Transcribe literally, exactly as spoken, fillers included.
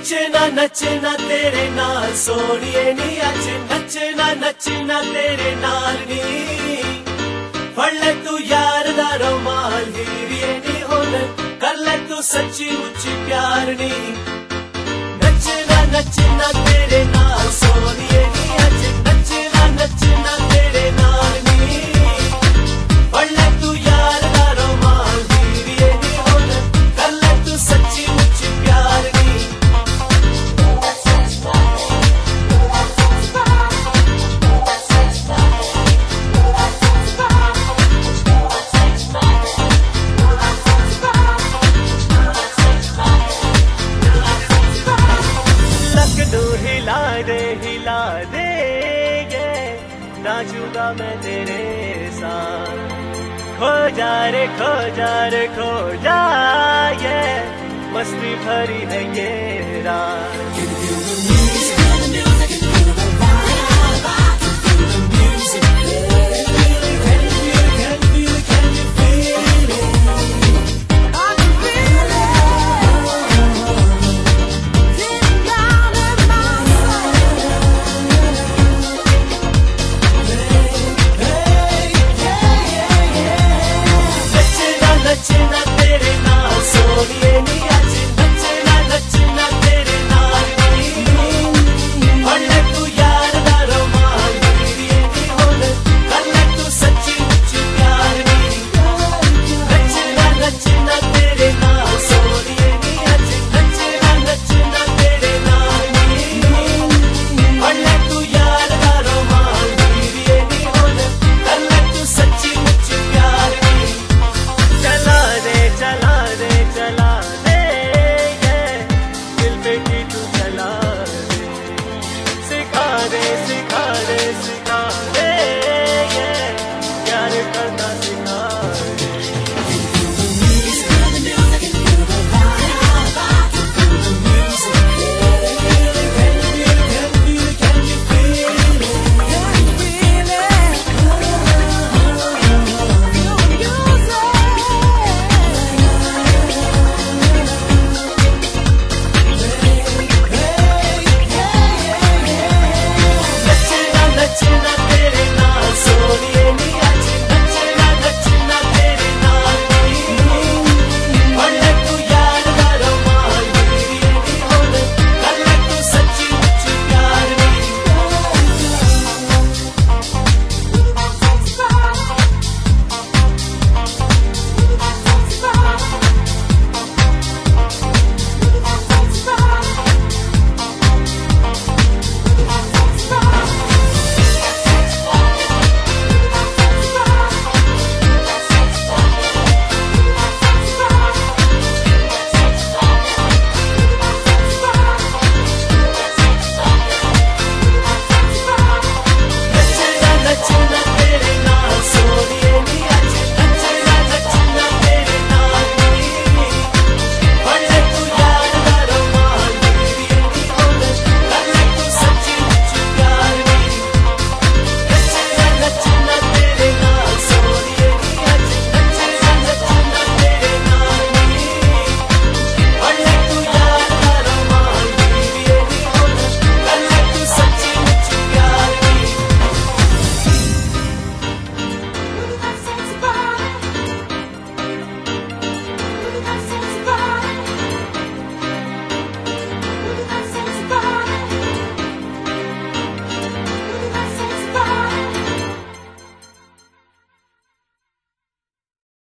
नचना नचना तेरे नाल सोनिए नी अज नचना नचना तेरे नाल नी फड़ ले तू यार दा रुमाल हीरिए नी हुन कर ले तू सच्ची मुच्ची प्यार नी नचना नचना तेरे नाल सोनिए नी अज नचना नचना तेरे नाल नी फड़ ले तू यार दा रुमाल हीरिए नी हुन कर ले तू सच्ची मुच्ची प्यार नी हिला दे हिला दे ये नाचूंगा मैं तेरे साथ खो जा रे खो जा रे खो जा ये मस्ती भरी है ये